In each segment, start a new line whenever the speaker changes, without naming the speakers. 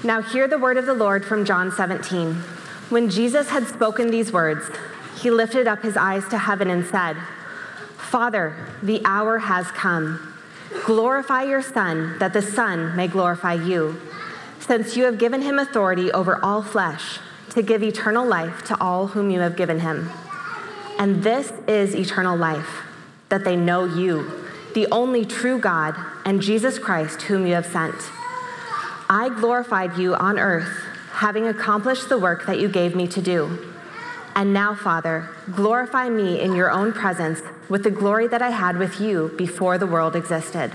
Now hear the word of the Lord from John 17. When Jesus had spoken these words, he lifted up his eyes to heaven and said, Father, the hour has come. Glorify your Son, that the Son may glorify you, since you have given him authority over all flesh, to give eternal life to all whom you have given him. And this is eternal life, that they know you, the only true God, and Jesus Christ, whom you have sent. I glorified you on earth, having accomplished the work that you gave me to do. And now, Father, glorify me in your own presence with the glory that I had with you before the world existed.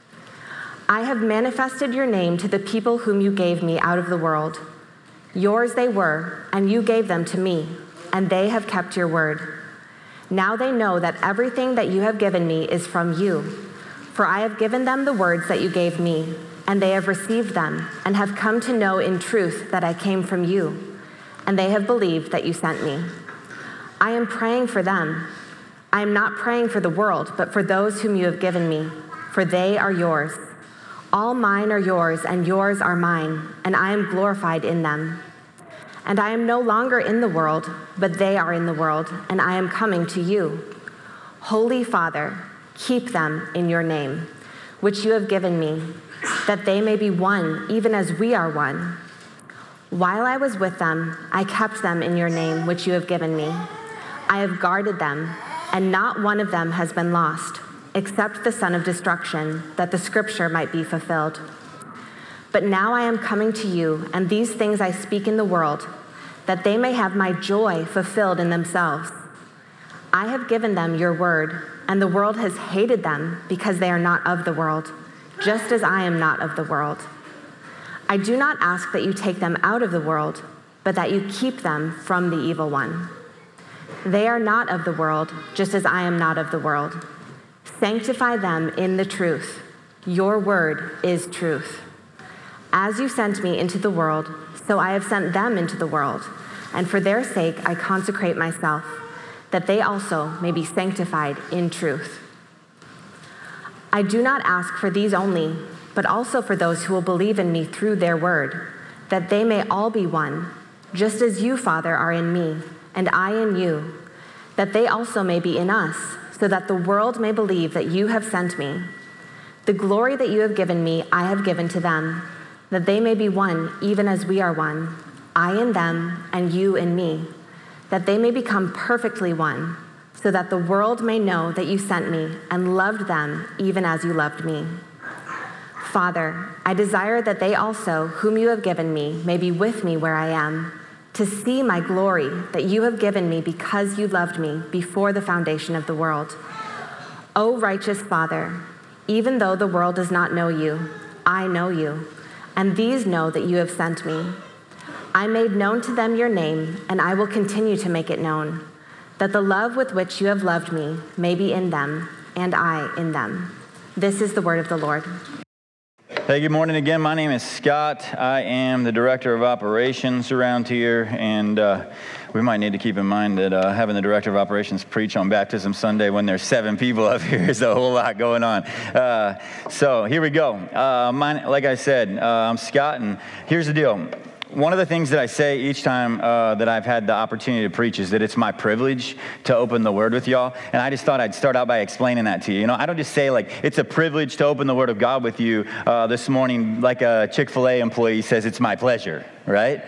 I have manifested your name to the people whom you gave me out of the world. Yours they were, and you gave them to me, and they have kept your word. Now they know that everything that you have given me is from you, for I have given them the words that you gave me, and they have received them, and have come to know in truth that I came from you, and they have believed that you sent me. I am praying for them. I am not praying for the world, but for those whom you have given me, for they are yours. All mine are yours, and yours are mine, and I am glorified in them. And I am no longer in the world, but they are in the world, and I am coming to you. Holy Father, keep them in your name, which you have given me, that they may be one, even as we are one. While I was with them, I kept them in your name, which you have given me. I have guarded them, and not one of them has been lost, except the son of destruction, that the scripture might be fulfilled. But now I am coming to you, and these things I speak in the world, that they may have my joy fulfilled in themselves. I have given them your word, and the world has hated them because they are not of the world, just as I am not of the world. I do not ask that you take them out of the world, but that you keep them from the evil one. They are not of the world, just as I am not of the world. Sanctify them in the truth. Your word is truth. As you sent me into the world, so I have sent them into the world, and for their sake I consecrate myself, that they also may be sanctified in truth. I do not ask for these only, but also for those who will believe in me through their word, that they may all be one, just as you, Father, are in me, and I in you, that they also may be in us, so that the world may believe that you have sent me. The glory that you have given me, I have given to them, that they may be one, even as we are one, I in them, and you in me, that they may become perfectly one, so that the world may know that you sent me and loved them even as you loved me. Father, I desire that they also, whom you have given me, may be with me where I am, to see my glory that you have given me because you loved me before the foundation of the world. O righteous Father, even though the world does not know you, I know you, and these know that you have sent me. I made known to them your name, and I will continue to make it known, that the love with which you have loved me may be in them, and I in them. This is the word of the Lord.
Hey, good morning again. My name is Scott. I am the Director of Operations around here, and we might need to keep in mind that having the Director of Operations preach on Baptism Sunday when there's 7 people up here is a whole lot going on. So here we go. Like I said, I'm Scott, and here's the deal. One of the things that I say each time that I've had the opportunity to preach is that it's my privilege to open the Word with y'all. And I just thought I'd start out by explaining that to you. You know, I don't just say, like, it's a privilege to open the Word of God with you this morning like a Chick-fil-A employee says it's my pleasure, right?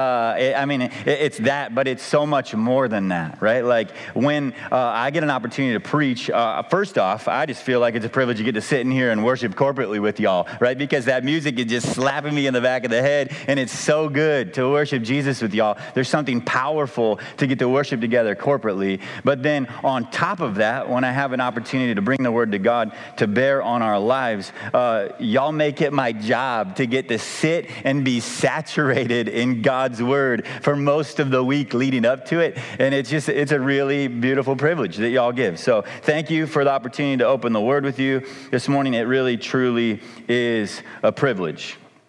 It's that, but it's so much more than that, right? Like, when I get an opportunity to preach, first off, I just feel like it's a privilege to get to sit in here and worship corporately with y'all, right? Because that music is just slapping me in the back of the head, and it's so good to worship Jesus with y'all. There's something powerful to get to worship together corporately. But then on top of that, when I have an opportunity to bring the Word to God to bear on our lives, y'all make it my job to get to sit and be saturated in God's Word for most of the week leading up to it. And it's a really beautiful privilege that y'all give. So thank you for the opportunity to open the Word with you this morning. It really, truly is a privilege.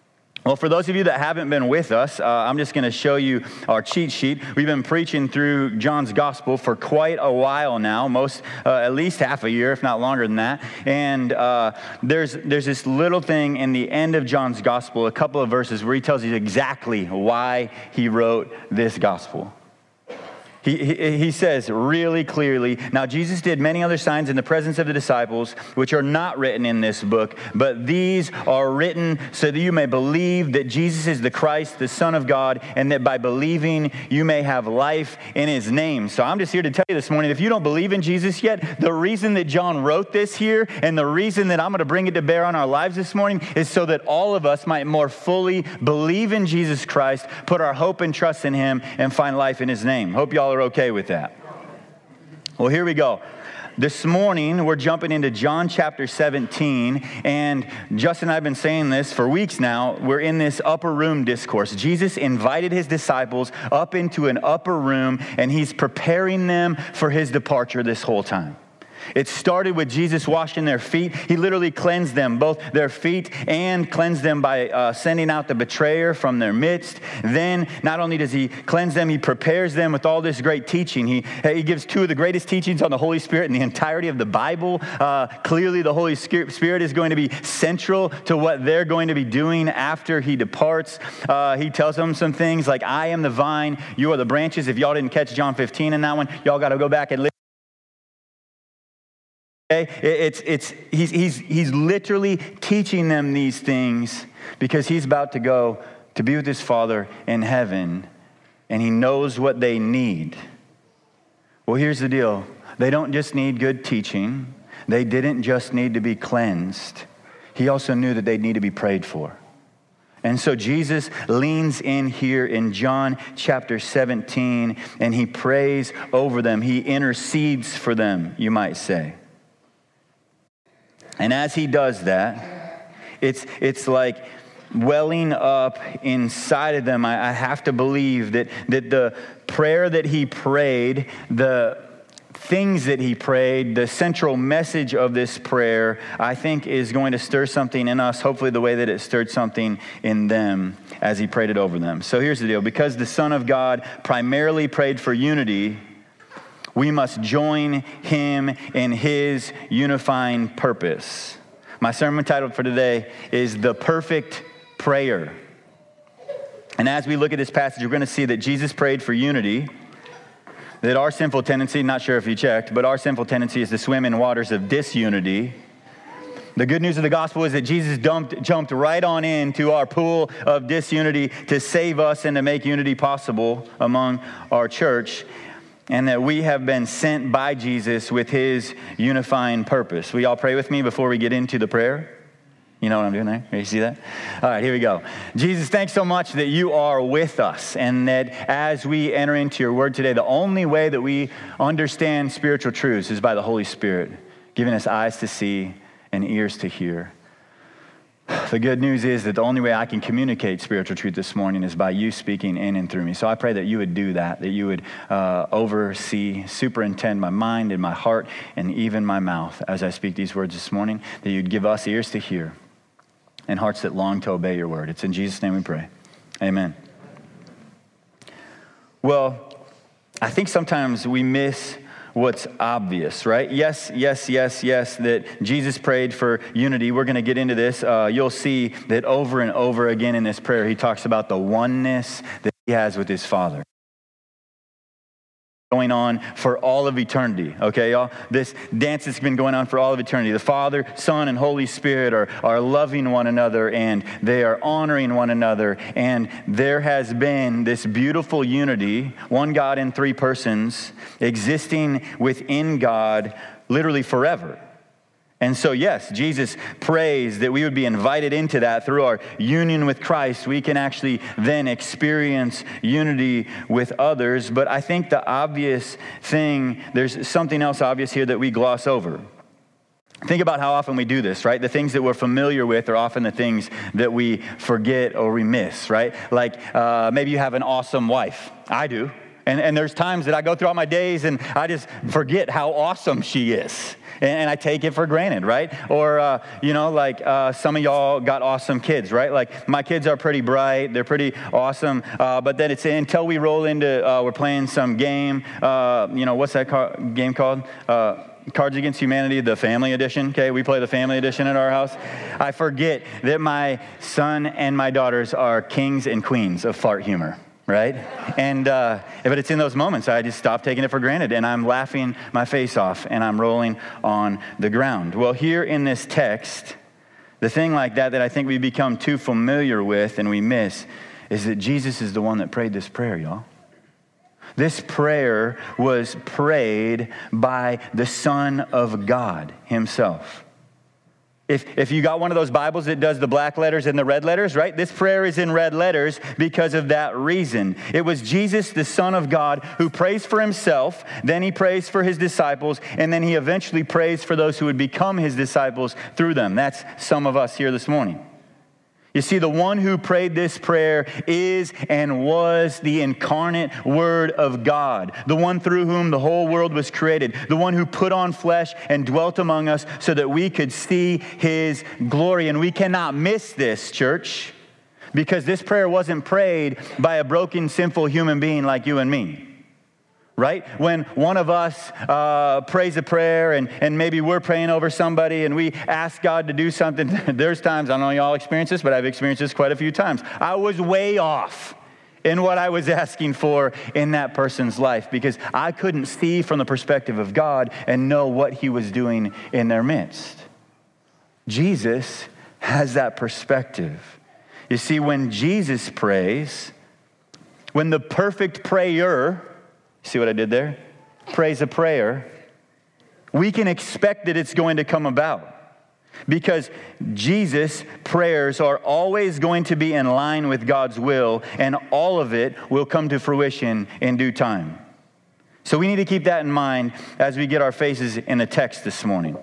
Well, for those of you that haven't been with us, I'm just going to show you our cheat sheet. We've been preaching through John's Gospel for quite a while now, at least half a year, if not longer than that. And there's this little thing in the end of John's Gospel, a couple of verses where he tells you exactly why he wrote this Gospel. He says really clearly, now Jesus did many other signs in the presence of the disciples, which are not written in this book, but these are written so that you may believe that Jesus is the Christ, the Son of God, and that by believing you may have life in his name. So I'm just here to tell you this morning, if you don't believe in Jesus yet, the reason that John wrote this here and the reason that I'm going to bring it to bear on our lives this morning is so that all of us might more fully believe in Jesus Christ, put our hope and trust in him, and find life in his name. Hope y'all are okay with that. Well, here we go. This morning, we're jumping into John chapter 17, and Justin and I have been saying this for weeks now. We're in this upper room discourse. Jesus invited his disciples up into an upper room, and he's preparing them for his departure this whole time. It started with Jesus washing their feet. He literally cleansed them, both their feet, and cleansed them by sending out the betrayer from their midst. Then, not only does he cleanse them, he prepares them with all this great teaching. He gives two of the greatest teachings on the Holy Spirit in the entirety of the Bible. Clearly, the Holy Spirit is going to be central to what they're going to be doing after he departs. He tells them some things like, I am the vine, you are the branches. If y'all didn't catch John 15 in that one, y'all got to go back and listen. Okay? He's literally teaching them these things because he's about to go to be with his Father in heaven, and he knows what they need. Well, here's the deal. They don't just need good teaching. They didn't just need to be cleansed. He also knew that they'd need to be prayed for. And so Jesus leans in here in John chapter 17, and he prays over them. He intercedes for them, you might say. And as he does that, it's like welling up inside of them. I have to believe that the prayer that he prayed, the things that he prayed, the central message of this prayer, I think is going to stir something in us, hopefully the way that it stirred something in them as he prayed it over them. So here's the deal. Because the Son of God primarily prayed for unity, we must join him in his unifying purpose. My sermon title for today is The Perfect Prayer. And as we look at this passage, we're going to see that Jesus prayed for unity, that our sinful tendency, not sure if you checked, but our sinful tendency is to swim in waters of disunity. The good news of the gospel is that Jesus jumped right on into our pool of disunity to save us and to make unity possible among our church, and that we have been sent by Jesus with his unifying purpose. Will y'all pray with me before we get into the prayer? You know what I'm doing there? You see that? All right, here we go. Jesus, thanks so much that you are with us, and that as we enter into your word today, the only way that we understand spiritual truths is by the Holy Spirit, giving us eyes to see and ears to hear. The good news is that the only way I can communicate spiritual truth this morning is by you speaking in and through me. So I pray that you would do that you would oversee, superintend my mind and my heart and even my mouth as I speak these words this morning, that you'd give us ears to hear and hearts that long to obey your word. It's in Jesus' name we pray. Amen. Well, I think sometimes we miss what's obvious, right? Yes, that Jesus prayed for unity. We're going to get into this. You'll see that over and over again in this prayer, he talks about the oneness that he has with his Father. Going on for all of eternity, okay, y'all? This dance that's been going on for all of eternity. The Father, Son, and Holy Spirit are loving one another, and they are honoring one another, and there has been this beautiful unity, one God in three persons, existing within God literally forever. And so, yes, Jesus prays that we would be invited into that through our union with Christ. We can actually then experience unity with others. But I think the obvious thing, there's something else obvious here that we gloss over. Think about how often we do this, right? The things that we're familiar with are often the things that we forget or we miss, right? Like maybe you have an awesome wife. I do. And there's times that I go throughout my days and I just forget how awesome she is. And I take it for granted, right? Or, some of y'all got awesome kids, right? Like my kids are pretty bright. They're pretty awesome. But then it's until we roll into, we're playing some game. What's that game called? Cards Against Humanity, the family edition. Okay, we play the family edition at our house. I forget that my son and my daughters are kings and queens of fart humor. Right? But it's in those moments I just stop taking it for granted and I'm laughing my face off and I'm rolling on the ground. Well, here in this text, the thing like that I think we become too familiar with and we miss is that Jesus is the one that prayed this prayer, y'all. This prayer was prayed by the Son of God himself. If you got one of those Bibles that does the black letters and the red letters, right? This prayer is in red letters because of that reason. It was Jesus, the Son of God, who prays for himself, then he prays for his disciples, and then he eventually prays for those who would become his disciples through them. That's some of us here this morning. You see, the one who prayed this prayer is and was the incarnate Word of God, the one through whom the whole world was created, the one who put on flesh and dwelt among us so that we could see his glory. And we cannot miss this, church, because this prayer wasn't prayed by a broken, sinful human being like you and me. Right? When one of us prays a prayer and maybe we're praying over somebody and we ask God to do something, there's times, I don't know y'all experience this, but I've experienced this quite a few times. I was way off in what I was asking for in that person's life because I couldn't see from the perspective of God and know what he was doing in their midst. Jesus has that perspective. You see, when Jesus prays, when the perfect prayer, see what I did there? Prays a prayer. We can expect that it's going to come about because Jesus' prayers are always going to be in line with God's will, and all of it will come to fruition in due time. So we need to keep that in mind as we get our faces in the text this morning.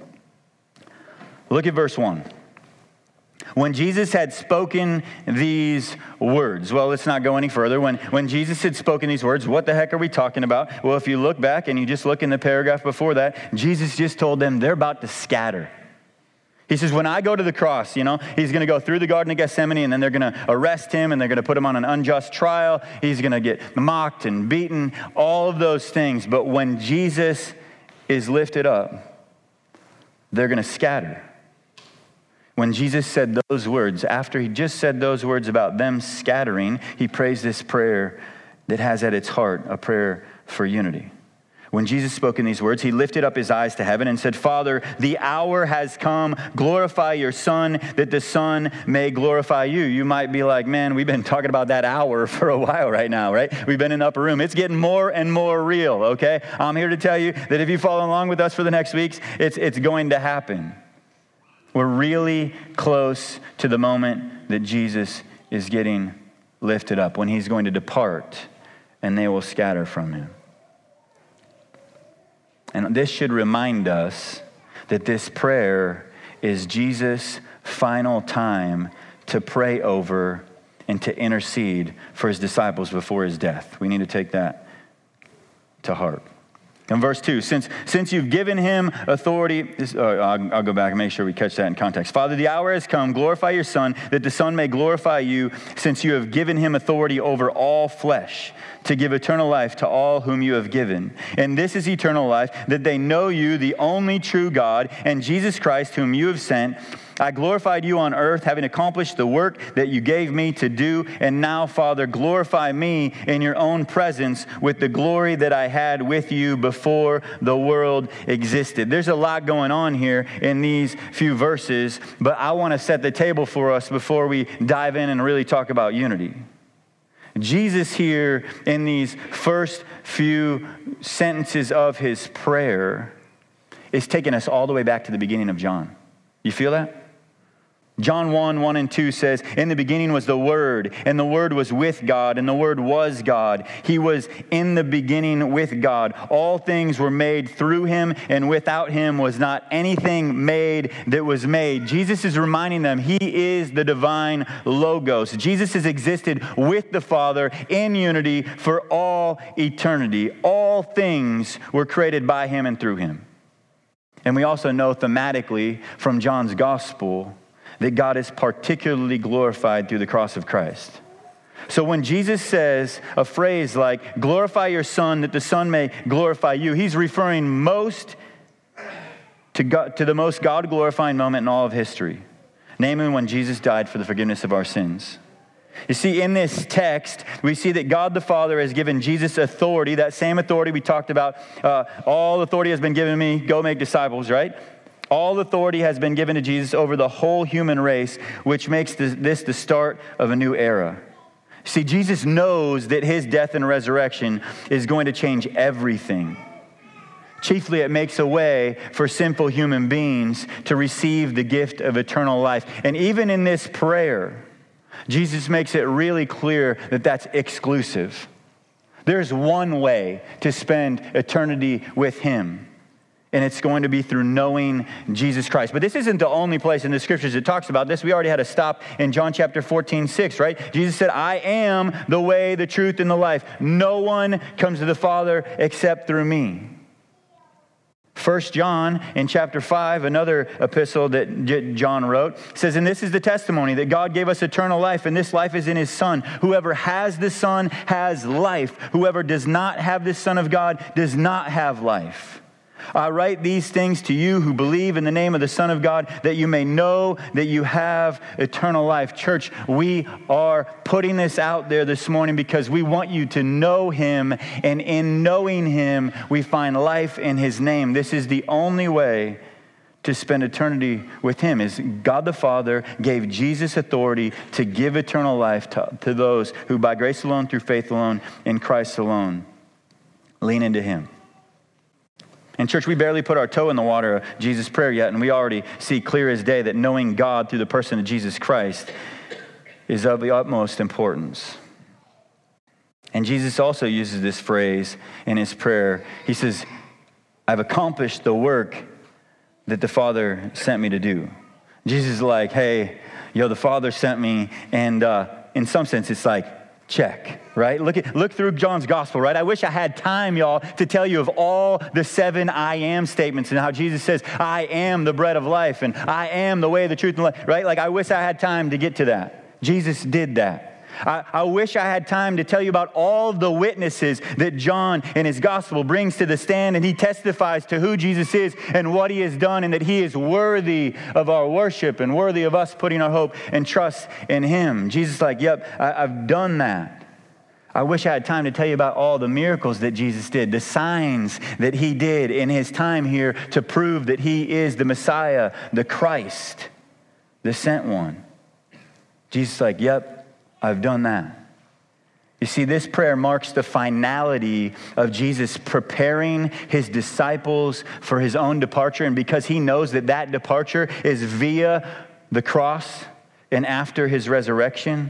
Look at verse 1. When Jesus had spoken these words, well, let's not go any further. When Jesus had spoken these words, what the heck are we talking about? Well, if you look back and you just look in the paragraph before that, Jesus just told them they're about to scatter. He says, when I go to the cross, he's going to go through the Garden of Gethsemane and then they're going to arrest him and they're going to put him on an unjust trial. He's going to get mocked and beaten, all of those things. But when Jesus is lifted up, they're going to scatter. When Jesus said those words, after he just said those words about them scattering, he prays this prayer that has at its heart a prayer for unity. When Jesus spoke in these words, he lifted up his eyes to heaven and said, Father, the hour has come. Glorify your Son, that the Son may glorify you. You might be like, man, we've been talking about that hour for a while right now, right? We've been in the upper room. It's getting more and more real, okay? I'm here to tell you that if you follow along with us for the next weeks, it's going to happen. We're really close to the moment that Jesus is getting lifted up, when he's going to depart and they will scatter from him. And this should remind us that this prayer is Jesus' final time to pray over and to intercede for his disciples before his death. We need to take that to heart. In verse 2, since you've given him authority, I'll go back and make sure we catch that in context. Father, the hour has come. Glorify your Son, that the Son may glorify you, since you have given him authority over all flesh, to give eternal life to all whom you have given. And this is eternal life, that they know you, the only true God, and Jesus Christ, whom you have sent. I glorified you on earth, having accomplished the work that you gave me to do. And now, Father, glorify me in your own presence with the glory that I had with you before the world existed. There's a lot going on here in these few verses, but I want to set the table for us before we dive in and really talk about unity. Jesus here, in these first few sentences of his prayer, is taking us all the way back to the beginning of John. You feel that? John 1 and 2 says, in the beginning was the Word, and the Word was with God, and the Word was God. He was in the beginning with God. All things were made through him, and without him was not anything made that was made. Jesus is reminding them he is the divine Logos. Jesus has existed with the Father in unity for all eternity. All things were created by him and through him. And we also know thematically from John's Gospel that God is particularly glorified through the cross of Christ. So when Jesus says a phrase like, glorify your Son that the Son may glorify you, he's referring most to the most God-glorifying moment in all of history, namely when Jesus died for the forgiveness of our sins. You see, in this text, we see that God the Father has given Jesus authority, that same authority we talked about. All authority has been given me, go make disciples, right? All authority has been given to Jesus over the whole human race, which makes this the start of a new era. See, Jesus knows that his death and resurrection is going to change everything. Chiefly, it makes a way for sinful human beings to receive the gift of eternal life. And even in this prayer, Jesus makes it really clear that that's exclusive. There's one way to spend eternity with him, and it's going to be through knowing Jesus Christ. But this isn't the only place in the scriptures that talks about this. We already had a stop in John chapter 14:6, right? Jesus said, I am the way, the truth, and the life. No one comes to the Father except through me. 1 John in chapter 5, another epistle that John wrote, says, and this is the testimony that God gave us eternal life, and this life is in his Son. Whoever has the Son has life. Whoever does not have the Son of God does not have life. I write these things to you who believe in the name of the Son of God, that you may know that you have eternal life. Church, we are putting this out there this morning because we want you to know him, and in knowing him, we find life in his name. This is the only way to spend eternity with him, is God the Father gave Jesus authority to give eternal life to those who by grace alone, through faith alone, in Christ alone, lean into him. And church, we barely put our toe in the water of Jesus' prayer yet, and we already see clear as day that knowing God through the person of Jesus Christ is of the utmost importance. And Jesus also uses this phrase in his prayer. He says, I've accomplished the work that the Father sent me to do. Jesus is like, hey, the Father sent me, and in some sense it's like, check, right? Look through John's gospel, right? I wish I had time, y'all, to tell you of all the 7 I am statements and how Jesus says, I am the bread of life, and I am the way, the truth, and the life, right? Like, I wish I had time to get to that. Jesus did that. I wish I had time to tell you about all the witnesses that John in his gospel brings to the stand, and he testifies to who Jesus is and what he has done, and that he is worthy of our worship and worthy of us putting our hope and trust in him. Jesus is like, yep, I've done that. I wish I had time to tell you about all the miracles that Jesus did, the signs that he did in his time here to prove that he is the Messiah, the Christ, the sent one. Jesus is like, yep, I've done that. You see, this prayer marks the finality of Jesus preparing his disciples for his own departure. And because he knows that that departure is via the cross and after his resurrection,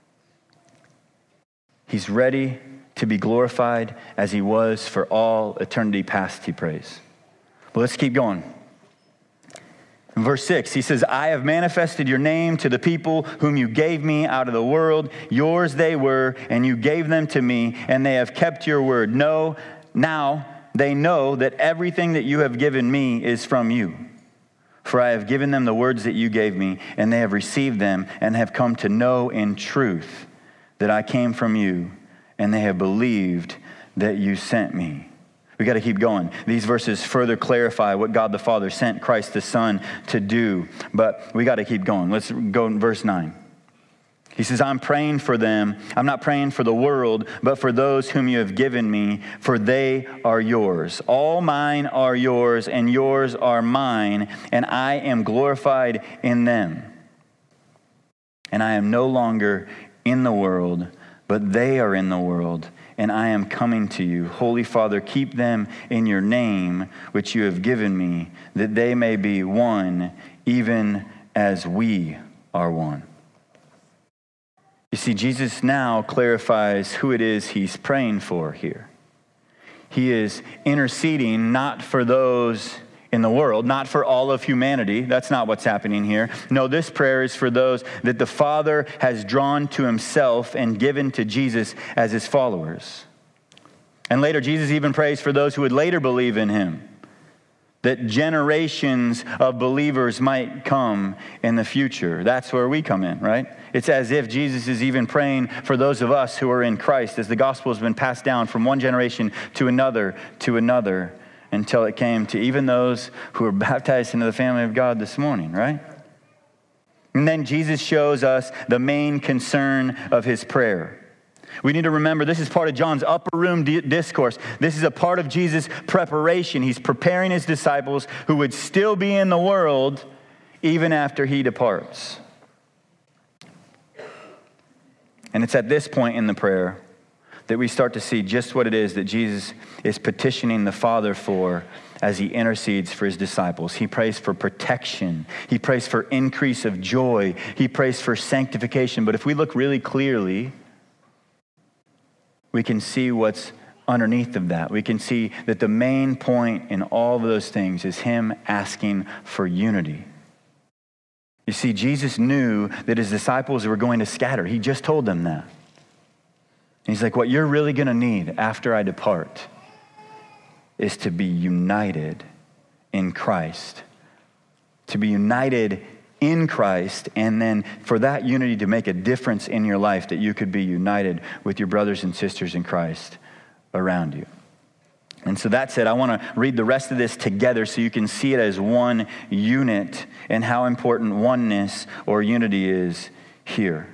he's ready to be glorified as he was for all eternity past, he prays. But let's keep going. In verse 6, he says, I have manifested your name to the people whom you gave me out of the world. Yours they were, and you gave them to me, and they have kept your word. No, now they know that everything that you have given me is from you. For I have given them the words that you gave me, and they have received them, and have come to know in truth that I came from you, and they have believed that you sent me. We got to keep going. These verses further clarify what God the Father sent Christ the Son to do, but we got to keep going. Let's go in verse 9. He says, I'm praying for them. I'm not praying for the world, but for those whom you have given me, for they are yours. All mine are yours, and yours are mine, and I am glorified in them. And I am no longer in the world, but they are in the world, and I am coming to you. Holy Father, keep them in your name, which you have given me, that they may be one, even as we are one. You see, Jesus now clarifies who it is he's praying for here. He is interceding not for those in the world, not for all of humanity. That's not what's happening here. No, this prayer is for those that the Father has drawn to himself and given to Jesus as his followers. And later, Jesus even prays for those who would later believe in him, that generations of believers might come in the future. That's where we come in, right? It's as if Jesus is even praying for those of us who are in Christ, as the gospel has been passed down from one generation to another, until it came to even those who were baptized into the family of God this morning, right? And then Jesus shows us the main concern of his prayer. We need to remember this is part of John's upper room discourse. This is a part of Jesus' preparation. He's preparing his disciples who would still be in the world even after he departs. And it's at this point in the prayer that we start to see just what it is that Jesus is petitioning the Father for as he intercedes for his disciples. He prays for protection. He prays for increase of joy. He prays for sanctification. But if we look really clearly, we can see what's underneath of that. We can see that the main point in all of those things is him asking for unity. You see, Jesus knew that his disciples were going to scatter. He just told them that. And he's like, what you're really going to need after I depart is to be united in Christ. To be united in Christ, and then for that unity to make a difference in your life, that you could be united with your brothers and sisters in Christ around you. And so that said, I want to read the rest of this together so you can see it as one unit and how important oneness or unity is here.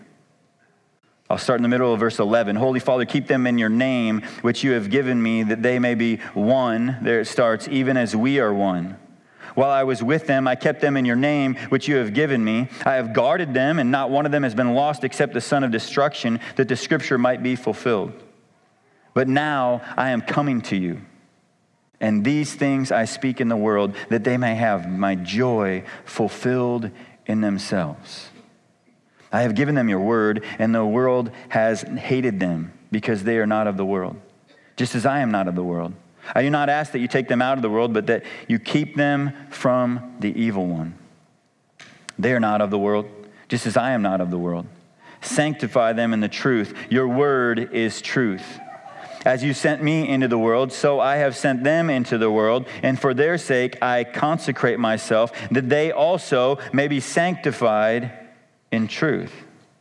I'll start in the middle of verse 11. Holy Father, keep them in your name, which you have given me, that they may be one. There it starts, even as we are one. While I was with them, I kept them in your name, which you have given me. I have guarded them, and not one of them has been lost except the son of destruction, that the scripture might be fulfilled. But now I am coming to you, and these things I speak in the world, that they may have my joy fulfilled in themselves. I have given them your word, and the world has hated them, because they are not of the world, just as I am not of the world. I do not ask that you take them out of the world, but that you keep them from the evil one. They are not of the world, just as I am not of the world. Sanctify them in the truth. Your word is truth. As you sent me into the world, so I have sent them into the world, and for their sake I consecrate myself, that they also may be sanctified in truth.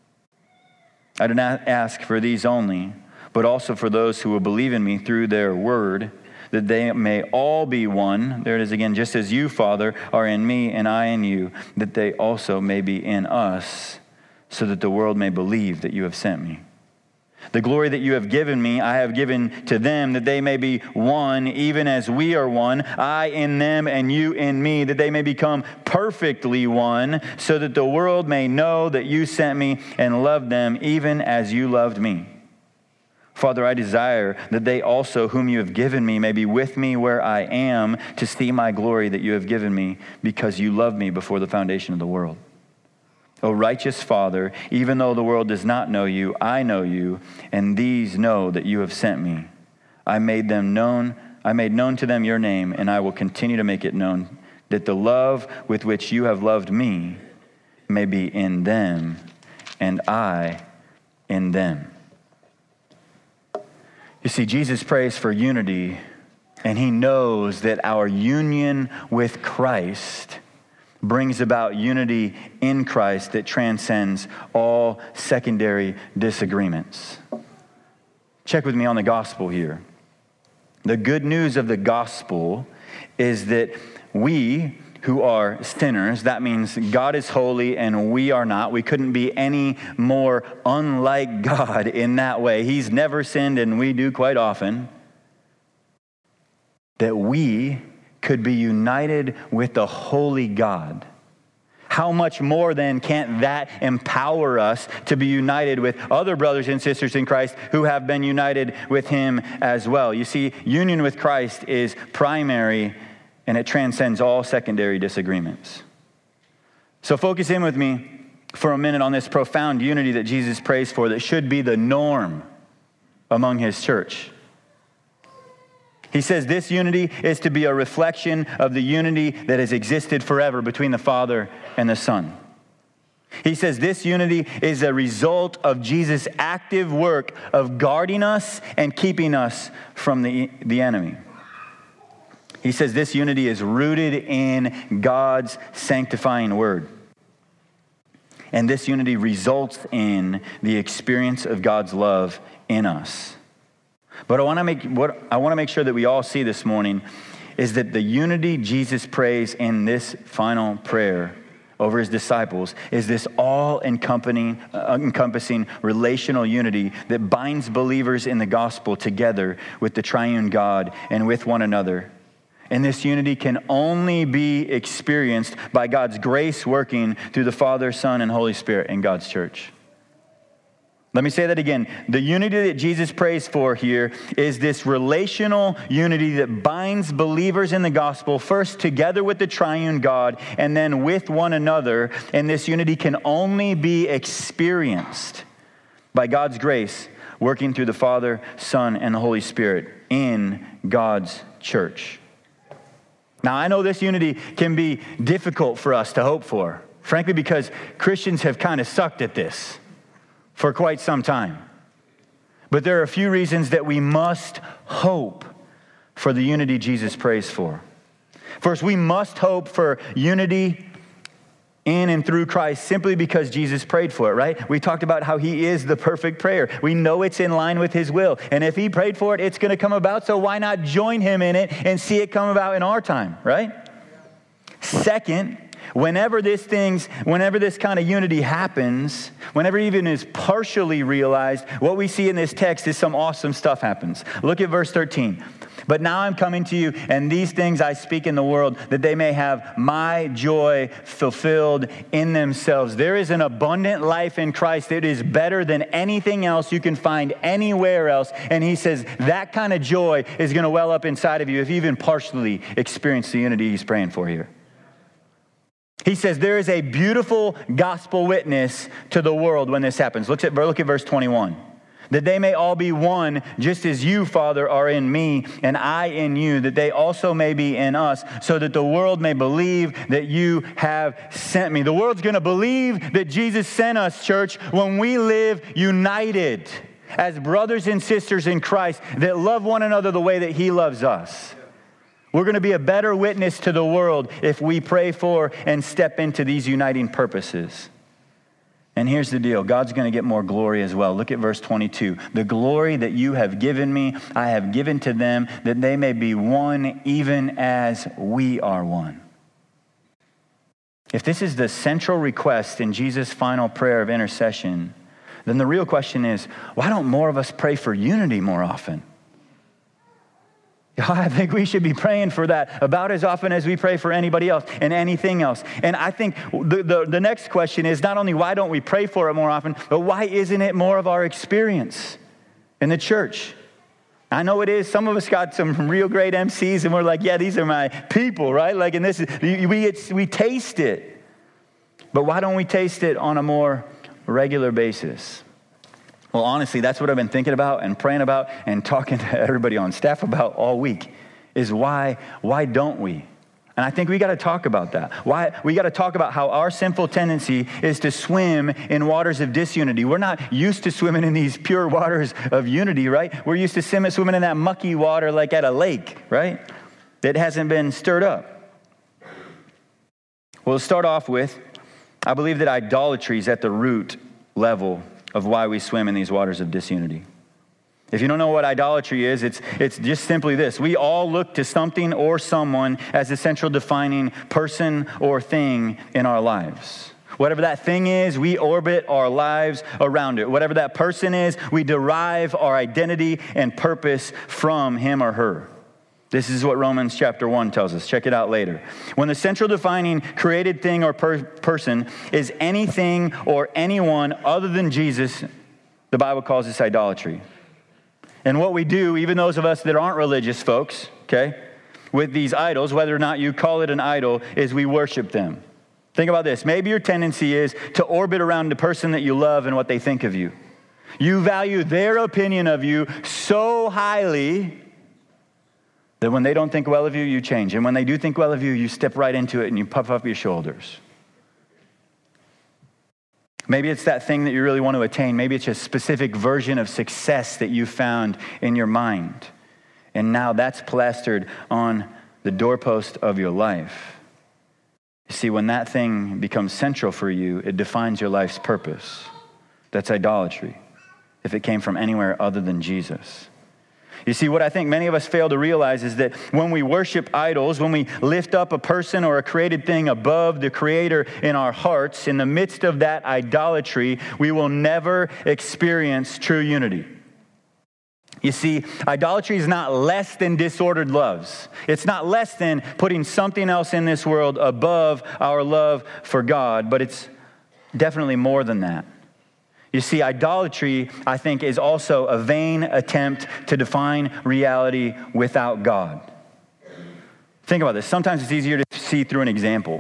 I do not ask for these only, but also for those who will believe in me through their word, that they may all be one. There it is again, just as you, Father, are in me and I in you, that they also may be in us, so that the world may believe that you have sent me. The glory that you have given me, I have given to them, that they may be one, even as we are one, I in them and you in me, that they may become perfectly one, so that the world may know that you sent me and loved them, even as you loved me. Father, I desire that they also, whom you have given me, may be with me where I am, to see my glory that you have given me, because you loved me before the foundation of the world. O righteous Father, even though the world does not know you, I know you, and these know that you have sent me. I made known to them your name, and I will continue to make it known, that the love with which you have loved me may be in them, and I in them. You see, Jesus prays for unity, and he knows that our union with Christ brings about unity in Christ that transcends all secondary disagreements. Check with me on the gospel here. The good news of the gospel is that we who are sinners, that means God is holy and we are not. We couldn't be any more unlike God in that way. He's never sinned and we do quite often. That we could be united with the holy God. How much more then can't that empower us to be united with other brothers and sisters in Christ who have been united with him as well? You see, union with Christ is primary and it transcends all secondary disagreements. So focus in with me for a minute on this profound unity that Jesus prays for that should be the norm among his church. He says this unity is to be a reflection of the unity that has existed forever between the Father and the Son. He says this unity is a result of Jesus' active work of guarding us and keeping us from the enemy. He says this unity is rooted in God's sanctifying word. And this unity results in the experience of God's love in us. But what I want to make sure that we all see this morning is that the unity Jesus prays in this final prayer over his disciples is this all-encompassing relational unity that binds believers in the gospel together with the triune God and with one another. And this unity can only be experienced by God's grace working through the Father, Son, and Holy Spirit in God's church. Let me say that again. The unity that Jesus prays for here is this relational unity that binds believers in the gospel, first together with the triune God, and then with one another. And this unity can only be experienced by God's grace working through the Father, Son, and the Holy Spirit in God's church. Now, I know this unity can be difficult for us to hope for, frankly, because Christians have kind of sucked at this for quite some time. But there are a few reasons that we must hope for the unity Jesus prays for. First, we must hope for unity in and through Christ simply because Jesus prayed for it, right? We talked about how he is the perfect prayer. We know it's in line with his will. And if he prayed for it, it's going to come about. So why not join him in it and see it come about in our time, right? Second, whenever this kind of unity happens, whenever even is partially realized, what we see in this text is some awesome stuff happens. Look at verse 13. But now I'm coming to you, and these things I speak in the world, that they may have my joy fulfilled in themselves. There is an abundant life in Christ that is better than anything else you can find anywhere else. And he says that kind of joy is going to well up inside of you if you even partially experience the unity he's praying for here. He says there is a beautiful gospel witness to the world when this happens. Look at verse 21. That they may all be one, just as you, Father, are in me, and I in you, that they also may be in us, so that the world may believe that you have sent me. The world's going to believe that Jesus sent us, church, when we live united as brothers and sisters in Christ that love one another the way that he loves us. We're going to be a better witness to the world if we pray for and step into these uniting purposes. And here's the deal. God's going to get more glory as well. Look at verse 22. The glory that you have given me, I have given to them, that they may be one even as we are one. If this is the central request in Jesus' final prayer of intercession, then the real question is, why don't more of us pray for unity more often? I think we should be praying for that about as often as we pray for anybody else and anything else. And I think the next question is not only why don't we pray for it more often, but why isn't it more of our experience in the church? I know it is. Some of us got some real great MCs and we're like, yeah, these are my people, right? Like, and this is, we taste it. But why don't we taste it on a more regular basis? Well, honestly, that's what I've been thinking about and praying about and talking to everybody on staff about all week is why don't we? And I think we got to talk about that. Why we got to talk about how our sinful tendency is to swim in waters of disunity. We're not used to swimming in these pure waters of unity, right? We're used to swimming in that mucky water like at a lake, right? That hasn't been stirred up. Well, to start off with, I believe that idolatry is at the root level of why we swim in these waters of disunity. If you don't know what idolatry is, it's just simply this. We all look to something or someone as the central defining person or thing in our lives. Whatever that thing is, we orbit our lives around it. Whatever that person is, we derive our identity and purpose from him or her. This is what Romans chapter 1 tells us. Check it out later. When the central defining created thing or person is anything or anyone other than Jesus, the Bible calls this idolatry. And what we do, even those of us that aren't religious folks, okay, with these idols, whether or not you call it an idol, is we worship them. Think about this. Maybe your tendency is to orbit around the person that you love and what they think of you. You value their opinion of you so highly that when they don't think well of you, you change. And when they do think well of you, you step right into it and you puff up your shoulders. Maybe it's that thing that you really want to attain. Maybe it's a specific version of success that you found in your mind. And now that's plastered on the doorpost of your life. You see, when that thing becomes central for you, it defines your life's purpose. That's idolatry, if it came from anywhere other than Jesus. You see, what I think many of us fail to realize is that when we worship idols, when we lift up a person or a created thing above the Creator in our hearts, in the midst of that idolatry, we will never experience true unity. You see, idolatry is not less than disordered loves. It's not less than putting something else in this world above our love for God, but it's definitely more than that. You see, idolatry, I think, is also a vain attempt to define reality without God. Think about this. Sometimes it's easier to see through an example.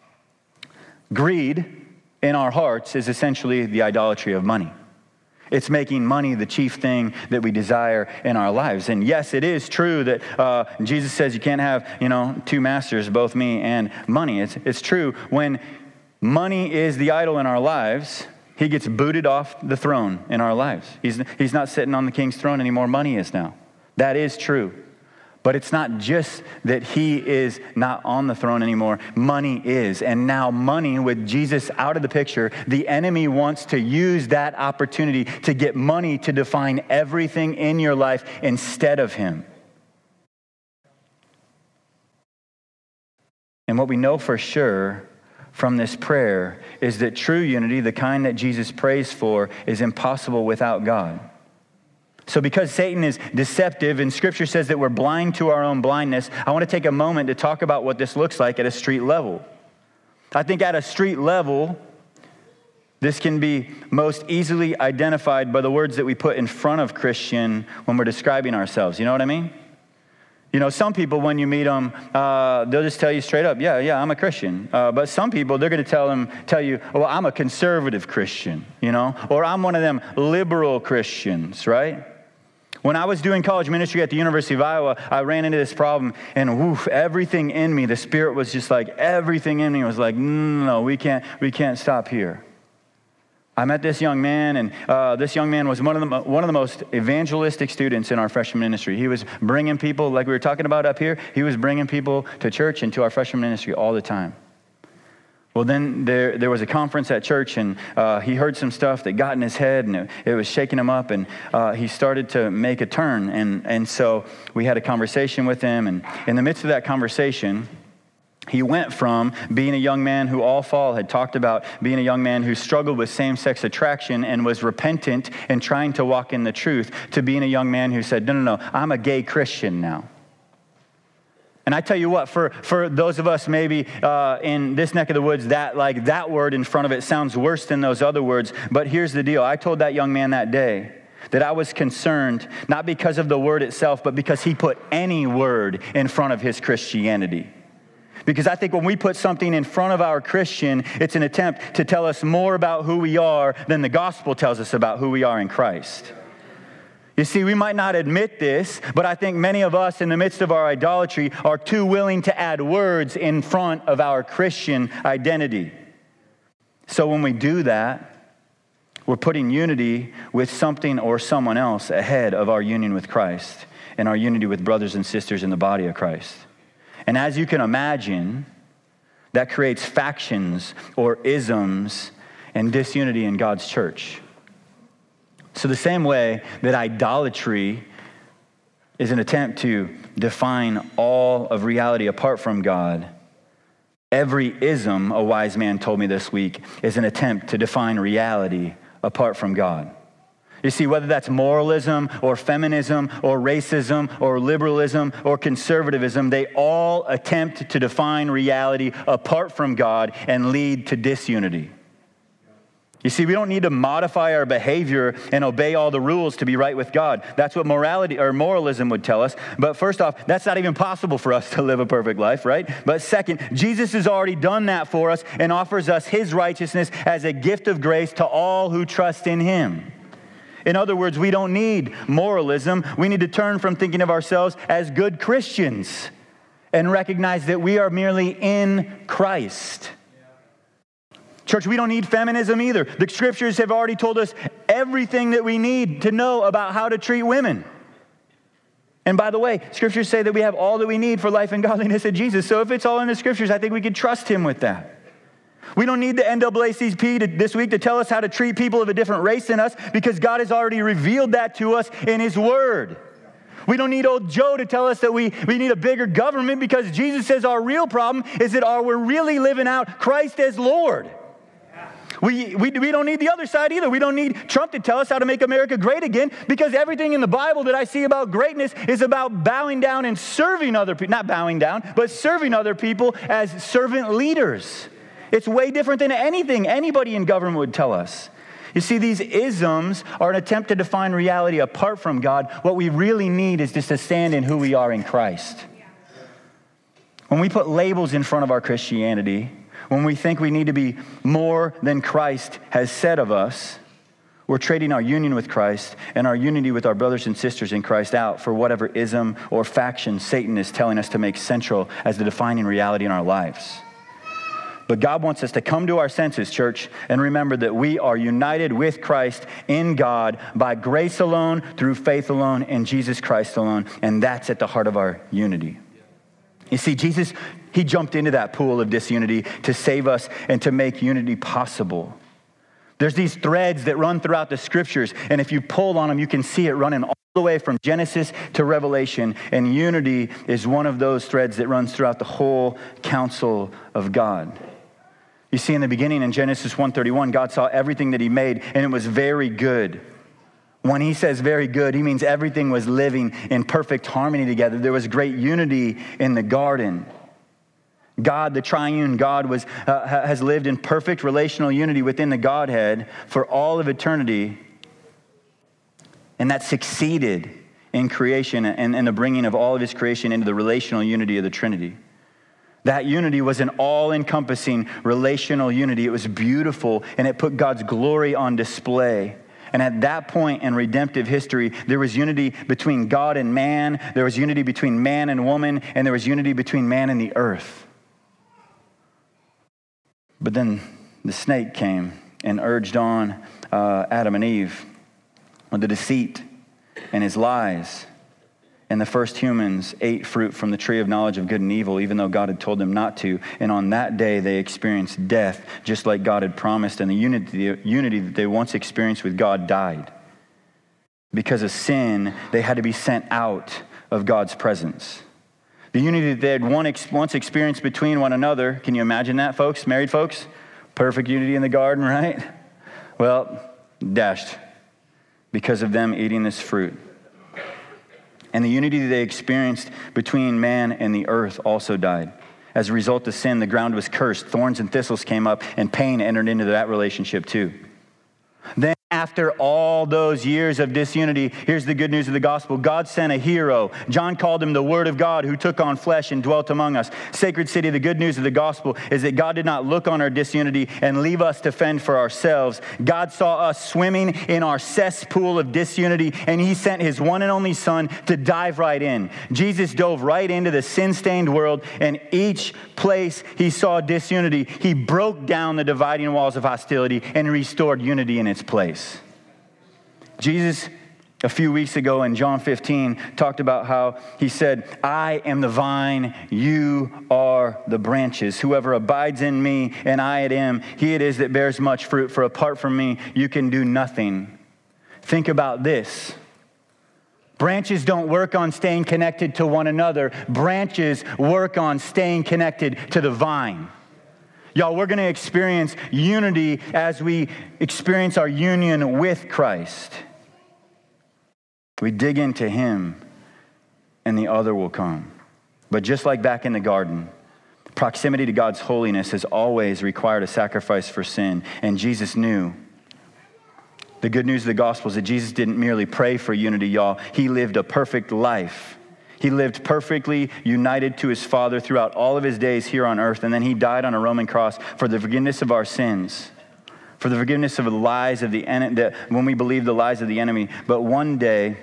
Greed in our hearts is essentially the idolatry of money. It's making money the chief thing that we desire in our lives. And yes, it is true that Jesus says you can't have, two masters, both me and money. It's true. When money is the idol in our lives, he gets booted off the throne in our lives. He's not sitting on the king's throne anymore. Money is now. That is true. But it's not just that he is not on the throne anymore. Money is. And now money, with Jesus out of the picture, the enemy wants to use that opportunity to get money to define everything in your life instead of him. And what we know for sure from this prayer is that true unity, the kind that Jesus prays for, is impossible without God. So because Satan is deceptive and Scripture says that we're blind to our own blindness, I want to take a moment to talk about what this looks like at a street level. I think at a street level, this can be most easily identified by the words that we put in front of Christian when we're describing ourselves. You know what I mean? Some people, when you meet them, they'll just tell you straight up, yeah, I'm a Christian. But some people, they're going to tell you, well, I'm a conservative Christian, or I'm one of them liberal Christians, right? When I was doing college ministry at the University of Iowa, I ran into this problem, and everything in me, the Spirit was just like, everything in me was like, no, we can't stop here. I met this young man, and this young man was one of the most evangelistic students in our freshman ministry. He was bringing people, like we were talking about up here, he was bringing people to church and to our freshman ministry all the time. Well, then there was a conference at church, and he heard some stuff that got in his head, and it was shaking him up, and he started to make a turn. And so we had a conversation with him, and in the midst of that conversation, he went from being a young man who all fall had talked about being a young man who struggled with same-sex attraction and was repentant and trying to walk in the truth, to being a young man who said, no, I'm a gay Christian now. And I tell you what, for those of us maybe in this neck of the woods, that word in front of it sounds worse than those other words. But here's the deal. I told that young man that day that I was concerned, not because of the word itself, but because he put any word in front of his Christianity. Because I think when we put something in front of our Christian, it's an attempt to tell us more about who we are than the gospel tells us about who we are in Christ. You see, we might not admit this, but I think many of us in the midst of our idolatry are too willing to add words in front of our Christian identity. So when we do that, we're putting unity with something or someone else ahead of our union with Christ and our unity with brothers and sisters in the body of Christ. And as you can imagine, that creates factions or isms and disunity in God's church. So the same way that idolatry is an attempt to define all of reality apart from God, every ism, a wise man told me this week, is an attempt to define reality apart from God. You see, whether that's moralism or feminism or racism or liberalism or conservatism, they all attempt to define reality apart from God and lead to disunity. You see, we don't need to modify our behavior and obey all the rules to be right with God. That's what morality or moralism would tell us. But first off, that's not even possible for us to live a perfect life, right? But second, Jesus has already done that for us and offers us his righteousness as a gift of grace to all who trust in him. In other words, we don't need moralism. We need to turn from thinking of ourselves as good Christians and recognize that we are merely in Christ. Church, we don't need feminism either. The scriptures have already told us everything that we need to know about how to treat women. And by the way, scriptures say that we have all that we need for life and godliness in Jesus. So if it's all in the scriptures, I think we could trust him with that. We don't need the NAACP this week to tell us how to treat people of a different race than us, because God has already revealed that to us in his word. We don't need old Joe to tell us that we need a bigger government, because Jesus says our real problem is that we're really living out Christ as Lord. We don't need the other side either. We don't need Trump to tell us how to make America great again, because everything in the Bible that I see about greatness is about bowing down and serving other people. Not bowing down, but serving other people as servant leaders. It's way different than anything anybody in government would tell us. You see, these isms are an attempt to define reality apart from God. What we really need is just to stand in who we are in Christ. When we put labels in front of our Christianity, when we think we need to be more than Christ has said of us, we're trading our union with Christ and our unity with our brothers and sisters in Christ out for whatever ism or faction Satan is telling us to make central as the defining reality in our lives. But God wants us to come to our senses, church, and remember that we are united with Christ in God by grace alone, through faith alone, in Jesus Christ alone, and that's at the heart of our unity. You see, Jesus, he jumped into that pool of disunity to save us and to make unity possible. There's these threads that run throughout the scriptures, and if you pull on them, you can see it running all the way from Genesis to Revelation, and unity is one of those threads that runs throughout the whole counsel of God. You see, in the beginning, in Genesis 1:31, God saw everything that he made, and it was very good. When he says very good, he means everything was living in perfect harmony together. There was great unity in the garden. God, the triune God, has lived in perfect relational unity within the Godhead for all of eternity, and that succeeded in creation and the bringing of all of his creation into the relational unity of the Trinity. That unity was an all-encompassing relational unity. It was beautiful, and it put God's glory on display. And at that point in redemptive history, there was unity between God and man, there was unity between man and woman, and there was unity between man and the earth. But then the snake came and urged on Adam and Eve with the deceit and his lies. And the first humans ate fruit from the tree of knowledge of good and evil, even though God had told them not to. And on that day, they experienced death, just like God had promised. And the unity that they once experienced with God died. Because of sin, they had to be sent out of God's presence. The unity that they had once experienced between one another, can you imagine that, folks, married folks? Perfect unity in the garden, right? Well, dashed because of them eating this fruit. And the unity that they experienced between man and the earth also died. As a result of sin, the ground was cursed. Thorns and thistles came up, and pain entered into that relationship too. Then, after all those years of disunity, here's the good news of the gospel. God sent a hero. John called him the Word of God, who took on flesh and dwelt among us. Sacred City, the good news of the gospel is that God did not look on our disunity and leave us to fend for ourselves. God saw us swimming in our cesspool of disunity, and he sent his one and only Son to dive right in. Jesus dove right into the sin-stained world, and each place he saw disunity, he broke down the dividing walls of hostility and restored unity in its place. Jesus, a few weeks ago in John 15, talked about how he said, I am the vine, you are the branches. Whoever abides in me and I in him, he it is that bears much fruit, for apart from me, you can do nothing. Think about this. Branches don't work on staying connected to one another. Branches work on staying connected to the vine. Y'all, we're going to experience unity as we experience our union with Christ. We dig into him, and the other will come. But just like back in the garden, proximity to God's holiness has always required a sacrifice for sin. And Jesus knew The good news of the gospel is that Jesus didn't merely pray for unity, y'all. He lived a perfect life. He lived perfectly united to his Father throughout all of his days here on earth, and then he died on a Roman cross for the forgiveness of our sins, for the forgiveness of the lies of the enemy, when we believe the lies of the enemy. But one day,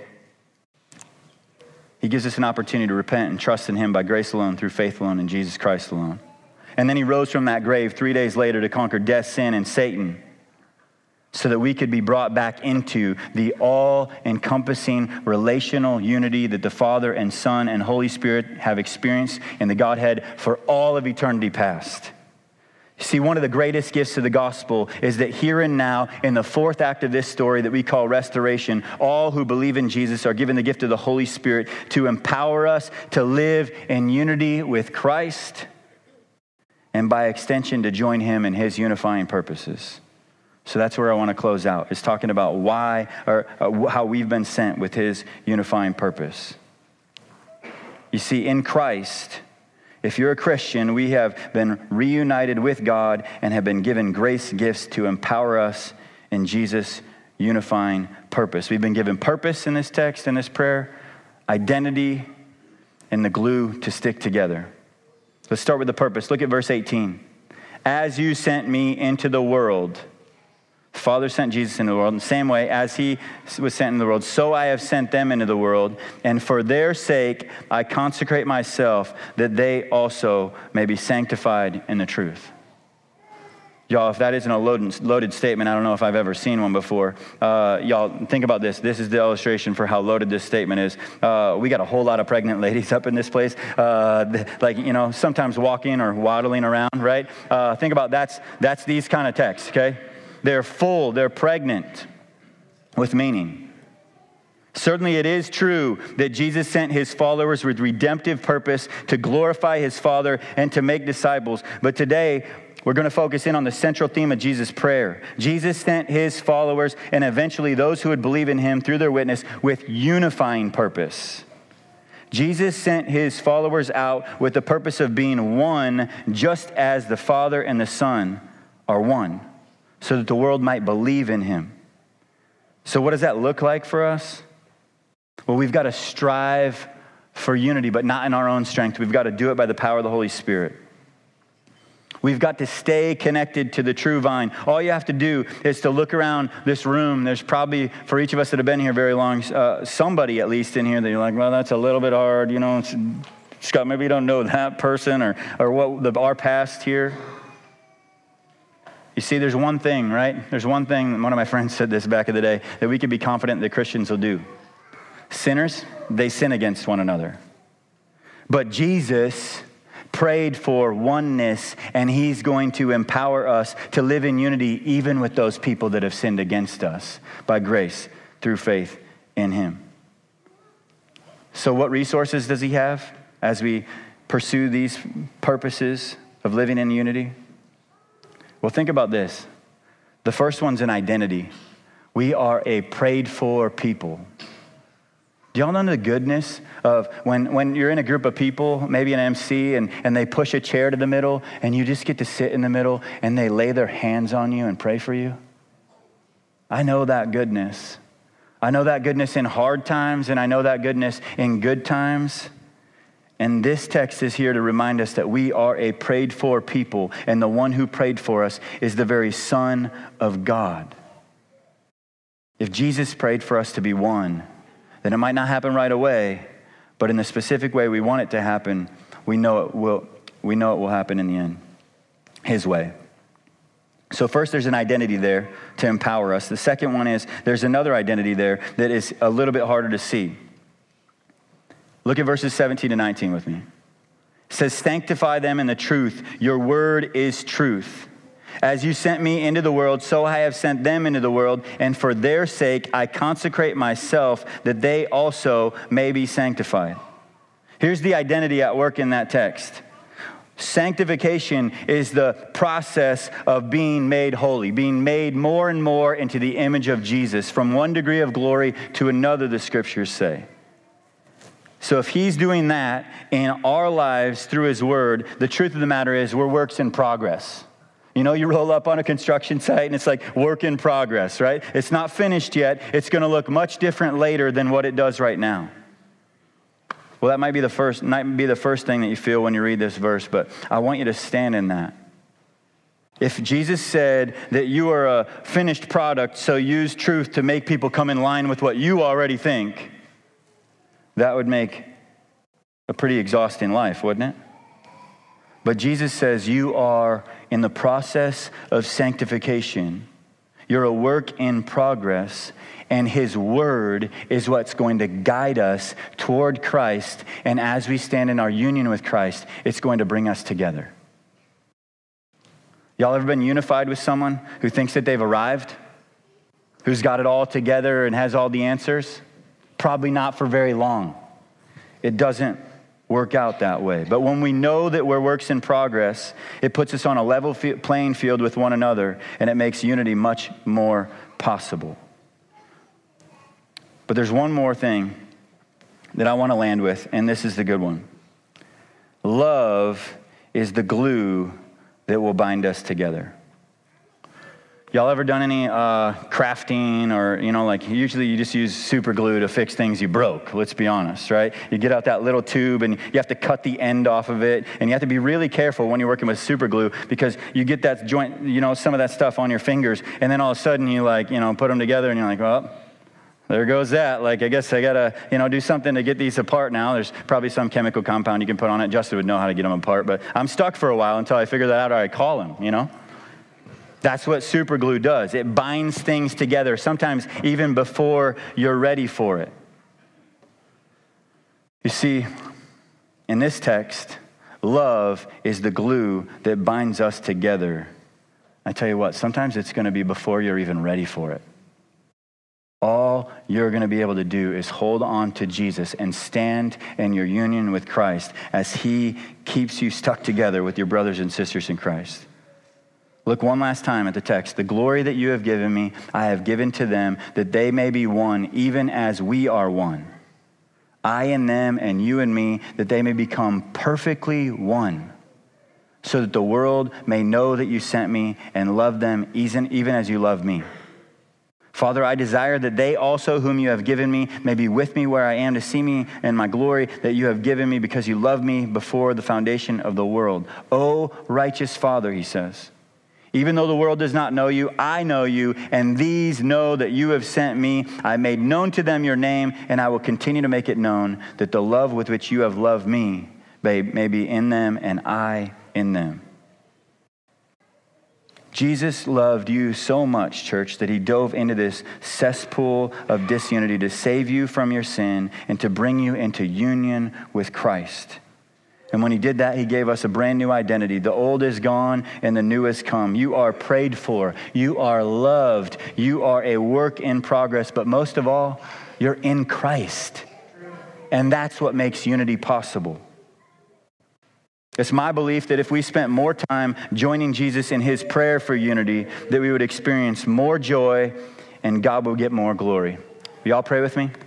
he gives us an opportunity to repent and trust in him by grace alone, through faith alone, in Jesus Christ alone. And then he rose from that grave 3 days later to conquer death, sin, and Satan, so that we could be brought back into the all-encompassing relational unity that the Father and Son and Holy Spirit have experienced in the Godhead for all of eternity past. See, one of the greatest gifts of the gospel is that here and now, in the fourth act of this story that we call restoration, all who believe in Jesus are given the gift of the Holy Spirit to empower us to live in unity with Christ, and by extension to join him in his unifying purposes. So that's where I want to close out, is talking about why, or how we've been sent with his unifying purpose. You see, in Christ, if you're a Christian, we have been reunited with God and have been given grace gifts to empower us in Jesus' unifying purpose. We've been given purpose in this text, in this prayer, identity, and the glue to stick together. Let's start with the purpose. Look at verse 18. As you sent me into the world, the Father sent Jesus into the world in the same way as he was sent into the world, so I have sent them into the world, and for their sake I consecrate myself, that they also may be sanctified in the truth. Y'all, if that isn't a loaded statement, I don't know if I've ever seen one before. Y'all, think about this. This is the illustration for how loaded this statement is. We got a whole lot of pregnant ladies up in this place, sometimes walking or waddling around, right? Think about that's these kind of texts, okay? They're full, they're pregnant with meaning. Certainly it is true that Jesus sent his followers with redemptive purpose to glorify his Father and to make disciples. But today, we're going to focus in on the central theme of Jesus' prayer. Jesus sent his followers and eventually those who would believe in him through their witness with unifying purpose. Jesus sent his followers out with the purpose of being one, just as the Father and the Son are one, so that the world might believe in him. So what does that look like for us? Well, we've got to strive for unity, but not in our own strength. We've got to do it by the power of the Holy Spirit. We've got to stay connected to the true vine. All you have to do is to look around this room. There's probably, for each of us that have been here very long, somebody at least in here that you're like, well, that's a little bit hard. Scott, maybe you don't know that person or what our past here. You see, there's one thing, right? There's one thing, one of my friends said this back in the day, that we can be confident that Christians will do. Sinners, they sin against one another. But Jesus prayed for oneness, and he's going to empower us to live in unity even with those people that have sinned against us by grace through faith in him. So what resources does he have as we pursue these purposes of living in unity? Well, think about this. The first one's an identity. We are a prayed for people. Do y'all know the goodness of when you're in a group of people, maybe an MC, and they push a chair to the middle, and you just get to sit in the middle, and they lay their hands on you and pray for you? I know that goodness. I know that goodness in hard times, and I know that goodness in good times. And this text is here to remind us that we are a prayed for people, and the one who prayed for us is the very Son of God. If Jesus prayed for us to be one, then it might not happen right away, but in the specific way we want it to happen, we know it will happen in the end, his way. So first, there's an identity there to empower us. The second one is there's another identity there that is a little bit harder to see. Look at verses 17 to 19 with me. It says, sanctify them in the truth. Your word is truth. As you sent me into the world, so I have sent them into the world, and for their sake I consecrate myself, that they also may be sanctified. Here's the identity at work in that text. Sanctification is the process of being made holy, being made more and more into the image of Jesus, from one degree of glory to another, the scriptures say. So if he's doing that in our lives through his word, the truth of the matter is we're works in progress. You know, you roll up on a construction site and it's like work in progress, right? It's not finished yet. It's going to look much different later than what it does right now. Well, that might be the first thing that you feel when you read this verse, but I want you to stand in that. If Jesus said that you are a finished product, so use truth to make people come in line with what you already think, that would make a pretty exhausting life, wouldn't it? But Jesus says you are in the process of sanctification. You're a work in progress, and his word is what's going to guide us toward Christ. And as we stand in our union with Christ, it's going to bring us together. Y'all ever been unified with someone who thinks that they've arrived? Who's got it all together and has all the answers? Probably not for very long. It doesn't work out that way. But when we know that we're works in progress, it puts us on a level playing field with one another, and it makes unity much more possible. But there's one more thing that I want to land with, and this is the good one. Love is the glue that will bind us together. Y'all ever done any crafting or, like usually you just use super glue to fix things you broke, let's be honest, right? You get out that little tube and you have to cut the end off of it, and you have to be really careful when you're working with super glue because you get that joint, some of that stuff on your fingers, and then all of a sudden you put them together and you're like, well, there goes that. I guess I gotta, do something to get these apart now. There's probably some chemical compound you can put on it. Justin would know how to get them apart, but I'm stuck for a while until I figure that out or I call him, That's what super glue does. It binds things together, sometimes even before you're ready for it. You see, in this text, love is the glue that binds us together. I tell you what, sometimes it's going to be before you're even ready for it. All you're going to be able to do is hold on to Jesus and stand in your union with Christ as he keeps you stuck together with your brothers and sisters in Christ. Look one last time at the text. The glory that you have given me, I have given to them, that they may be one, even as we are one. I and them and you and me, that they may become perfectly one, so that the world may know that you sent me and love them even as you love me. Father, I desire that they also whom you have given me may be with me where I am to see me and my glory that you have given me because you loved me before the foundation of the world. O righteous Father, he says, even though the world does not know you, I know you, and these know that you have sent me. I made known to them your name, and I will continue to make it known, that the love with which you have loved me may be in them and I in them. Jesus loved you so much, church, that he dove into this cesspool of disunity to save you from your sin and to bring you into union with Christ. And when he did that, he gave us a brand new identity. The old is gone and the new has come. You are prayed for. You are loved. You are a work in progress. But most of all, you're in Christ. And that's what makes unity possible. It's my belief that if we spent more time joining Jesus in his prayer for unity, that we would experience more joy and God will get more glory. Will y'all pray with me?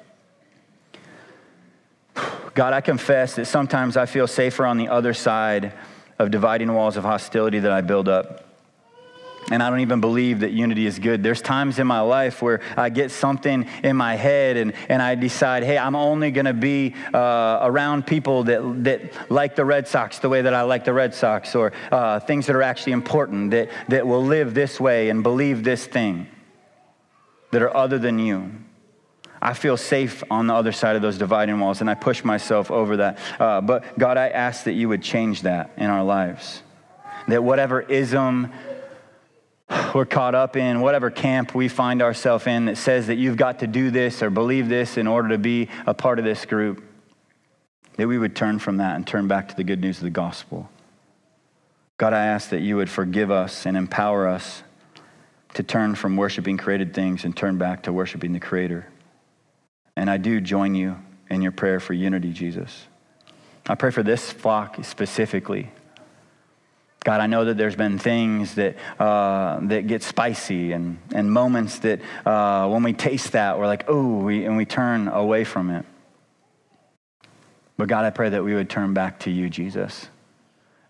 God, I confess that sometimes I feel safer on the other side of dividing walls of hostility that I build up. And I don't even believe that unity is good. There's times in my life where I get something in my head and I decide, hey, I'm only going to be around people that like the Red Sox the way that I like the Red Sox, or things that are actually important, that will live this way and believe this thing, that are other than you. I feel safe on the other side of those dividing walls, and I push myself over that. But God, I ask that you would change that in our lives, that whatever ism we're caught up in, whatever camp we find ourselves in that says that you've got to do this or believe this in order to be a part of this group, that we would turn from that and turn back to the good news of the gospel. God, I ask that you would forgive us and empower us to turn from worshiping created things and turn back to worshiping the Creator. And I do join you in your prayer for unity, Jesus. I pray for this flock specifically. God, I know that there's been things that get spicy and moments that when we taste that, we're like, oh, and we turn away from it. But God, I pray that we would turn back to you, Jesus,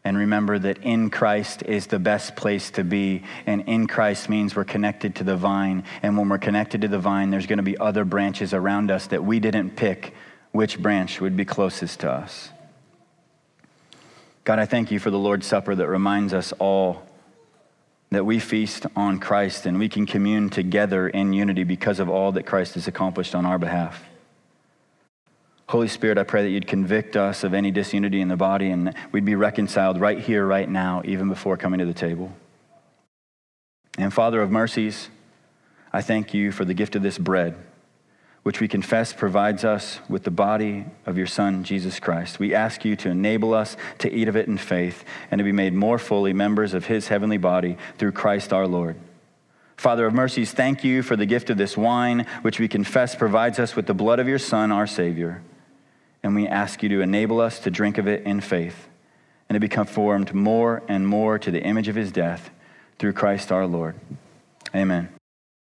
and remember that in Christ is the best place to be. And in Christ means we're connected to the vine. And when we're connected to the vine, there's going to be other branches around us that we didn't pick which branch would be closest to us. God, I thank you for the Lord's Supper that reminds us all that we feast on Christ and we can commune together in unity because of all that Christ has accomplished on our behalf. Holy Spirit, I pray that you'd convict us of any disunity in the body and we'd be reconciled right here, right now, even before coming to the table. And Father of mercies, I thank you for the gift of this bread, which we confess provides us with the body of your Son, Jesus Christ. We ask you to enable us to eat of it in faith and to be made more fully members of his heavenly body through Christ our Lord. Father of mercies, thank you for the gift of this wine, which we confess provides us with the blood of your Son, our Savior. And we ask you to enable us to drink of it in faith and to be conformed more and more to the image of his death through Christ our Lord. Amen.